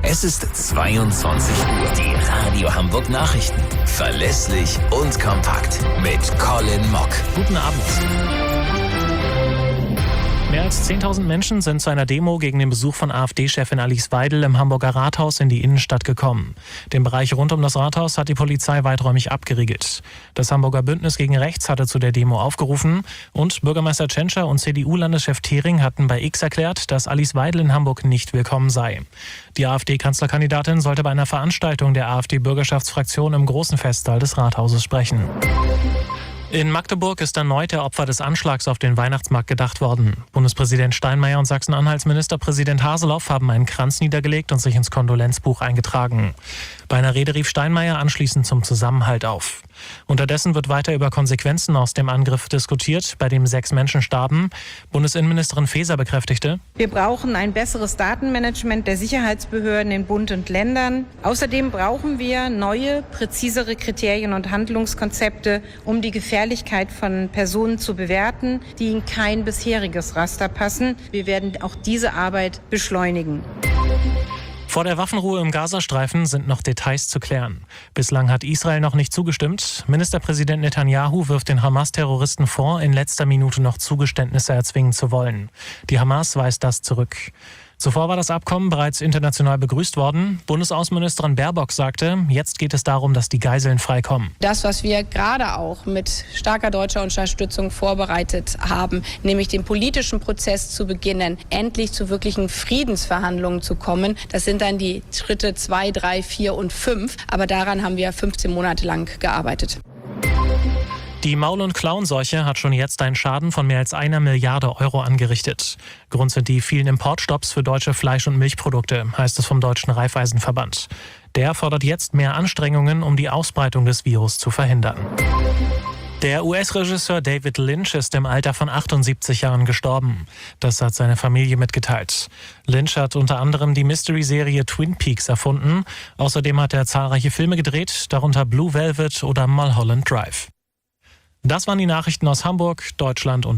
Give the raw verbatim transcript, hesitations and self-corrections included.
Es ist zweiundzwanzig Uhr. Die Radio Hamburg Nachrichten. Verlässlich und kompakt. Mit Colin Mock. Guten Abend. Mehr als zehntausend Menschen sind zu einer Demo gegen den Besuch von AfD-Chefin Alice Weidel im Hamburger Rathaus in die Innenstadt gekommen. Den Bereich rund um das Rathaus hat die Polizei weiträumig abgeriegelt. Das Hamburger Bündnis gegen Rechts hatte zu der Demo aufgerufen und Bürgermeister Tschentscher und C D U-Landeschef Thering hatten bei X erklärt, dass Alice Weidel in Hamburg nicht willkommen sei. Die AfD-Kanzlerkandidatin sollte bei einer Veranstaltung der AfD-Bürgerschaftsfraktion im großen Festsaal des Rathauses sprechen. In Magdeburg ist erneut der Opfer des Anschlags auf den Weihnachtsmarkt gedacht worden. Bundespräsident Steinmeier und Sachsen-Anhalts Ministerpräsident Haseloff haben einen Kranz niedergelegt und sich ins Kondolenzbuch eingetragen. Bei einer Rede rief Steinmeier anschließend zum Zusammenhalt auf. Unterdessen wird weiter über Konsequenzen aus dem Angriff diskutiert, bei dem sechs Menschen starben. Bundesinnenministerin Faeser bekräftigte: Wir brauchen ein besseres Datenmanagement der Sicherheitsbehörden in Bund und Ländern. Außerdem brauchen wir neue, präzisere Kriterien und Handlungskonzepte, um die Gefährlichkeit von Personen zu bewerten, die in kein bisheriges Raster passen. Wir werden auch diese Arbeit beschleunigen. Vor der Waffenruhe im Gazastreifen sind noch Details zu klären. Bislang hat Israel noch nicht zugestimmt. Ministerpräsident Netanyahu wirft den Hamas-Terroristen vor, in letzter Minute noch Zugeständnisse erzwingen zu wollen. Die Hamas weist das zurück. Zuvor war das Abkommen bereits international begrüßt worden. Bundesaußenministerin Baerbock sagte, jetzt geht es darum, dass die Geiseln freikommen. Das, was wir gerade auch mit starker deutscher Unterstützung vorbereitet haben, nämlich den politischen Prozess zu beginnen, endlich zu wirklichen Friedensverhandlungen zu kommen, das sind dann die Schritte zwei, drei, vier und fünf. Aber daran haben wir fünfzehn Monate lang gearbeitet. Die Maul- und Klauenseuche hat schon jetzt einen Schaden von mehr als einer Milliarde Euro angerichtet. Grund sind die vielen Importstopps für deutsche Fleisch- und Milchprodukte, heißt es vom Deutschen Raiffeisenverband. Der fordert jetzt mehr Anstrengungen, um die Ausbreitung des Virus zu verhindern. Der U S-Regisseur David Lynch ist im Alter von achtundsiebzig Jahren gestorben. Das hat seine Familie mitgeteilt. Lynch hat unter anderem die Mystery-Serie Twin Peaks erfunden. Außerdem hat er zahlreiche Filme gedreht, darunter Blue Velvet oder Mulholland Drive. Das waren die Nachrichten aus Hamburg, Deutschland und